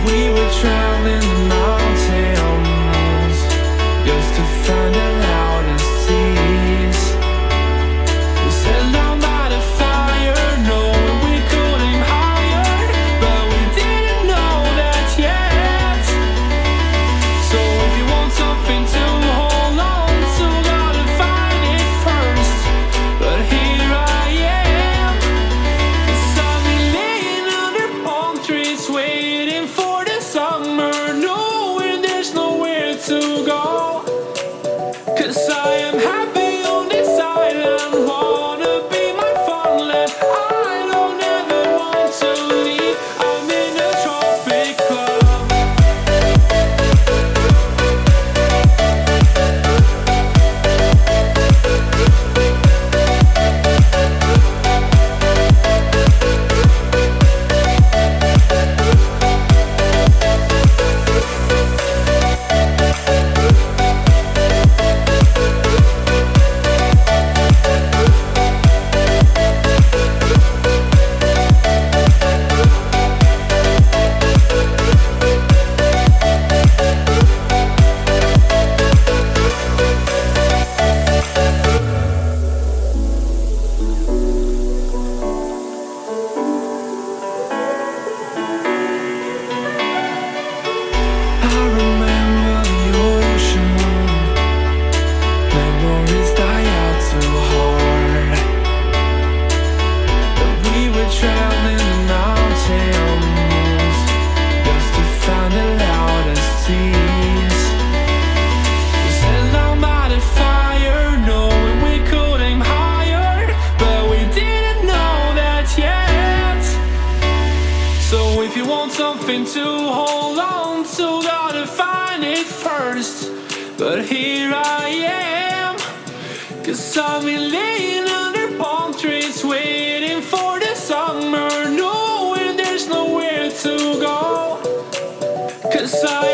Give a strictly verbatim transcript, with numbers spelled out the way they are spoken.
We were traveling the mountains just to find the loudest tears. We sat down by the fire, knowing we could aim higher, but we didn't know that yet. So if you want something to hold on to, gotta find it first. But here I am, 'cause I've been laying under palm trees, waiting for the summer, knowing there's nowhere to go. 'Cause I am happy on this island, wanna be my farmland. I don't ever want to leave, I'm in a tropic club. I remember the ocean, memories die out too hard. But we were traveling the mountains just to find the loudest tears. We sat down by the fire, knowing we could aim higher, but we didn't know that yet. So if you want something to hold on to, gotta find it first. But here I am, 'cause I've been laying under palm trees, waiting for the summer, knowing there's nowhere to go. 'Cause I